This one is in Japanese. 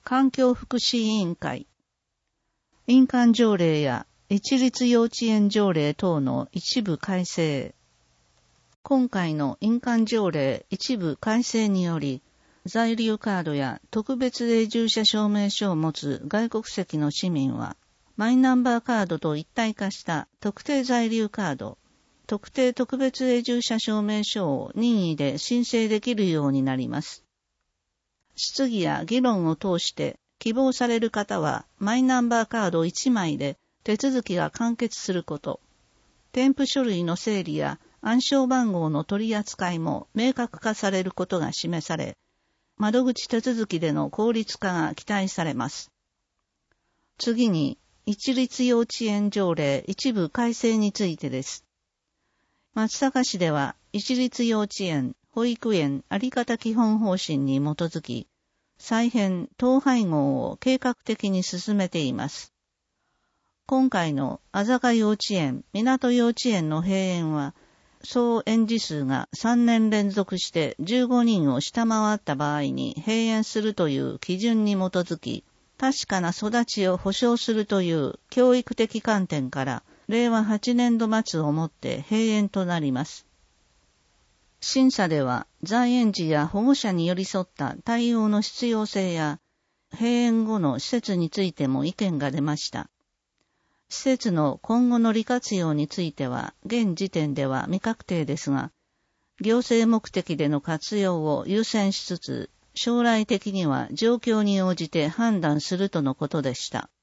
環境福祉委員会、印鑑条例や一律幼稚園条例等の一部改正。今回の印鑑条例一部改正により、在留カードや特別永住者証明書を持つ外国籍の市民は、マイナンバーカードと一体化した特定在留カード、特定特別永住者証明書を任意で申請できるようになります。質疑や議論を通して希望される方はマイナンバーカード1枚で手続きが完結すること、添付書類の整理や暗証番号の取り扱いも明確化されることが示され、窓口手続きでの効率化が期待されます。次に、一律幼稚園条例一部改正についてです。松阪市では、一律幼稚園、保育園あり方基本方針に基づき、再編・統廃合を計画的に進めています。今回のあざか幼稚園、港幼稚園の閉園は、総園児数が3年連続して15人を下回った場合に閉園するという基準に基づき、確かな育ちを保障するという教育的観点から、令和8年度末をもって閉園となります。審査では、在園児や保護者に寄り添った対応の必要性や、閉園後の施設についても意見が出ました。施設の今後の利活用については、現時点では未確定ですが、行政目的での活用を優先しつつ、将来的には状況に応じて判断するとのことでした。